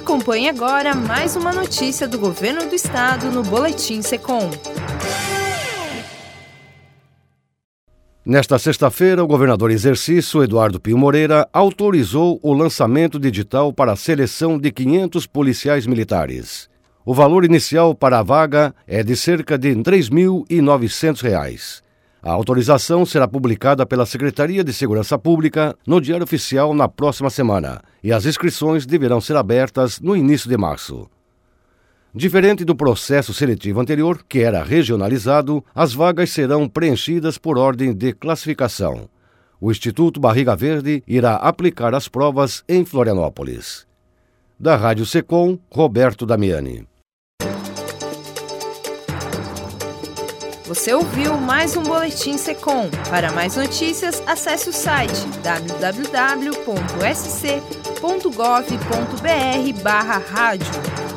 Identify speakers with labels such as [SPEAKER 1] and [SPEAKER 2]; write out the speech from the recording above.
[SPEAKER 1] Acompanhe agora mais uma notícia do Governo do Estado no Boletim Secom.
[SPEAKER 2] Nesta sexta-feira, o governador em exercício, Eduardo Pio Moreira, autorizou o lançamento de edital para a seleção de 500 policiais militares. O valor inicial para a vaga é de cerca de R$ 3.900. A autorização será publicada pela Secretaria de Segurança Pública no Diário Oficial na próxima semana e as inscrições deverão ser abertas no início de março. Diferente do processo seletivo anterior, que era regionalizado, as vagas serão preenchidas por ordem de classificação. O Instituto Barriga Verde irá aplicar as provas em Florianópolis. Da Rádio Secom, Roberto Damiani.
[SPEAKER 1] Você ouviu mais um Boletim Secom. Para mais notícias, acesse o site www.sc.gov.br/rádio.